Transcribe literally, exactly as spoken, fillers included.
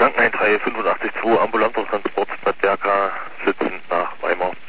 Franken eins drei fünf acht zwei, ambulanter Transport, Stadtwerke, sitzend nach Weimar.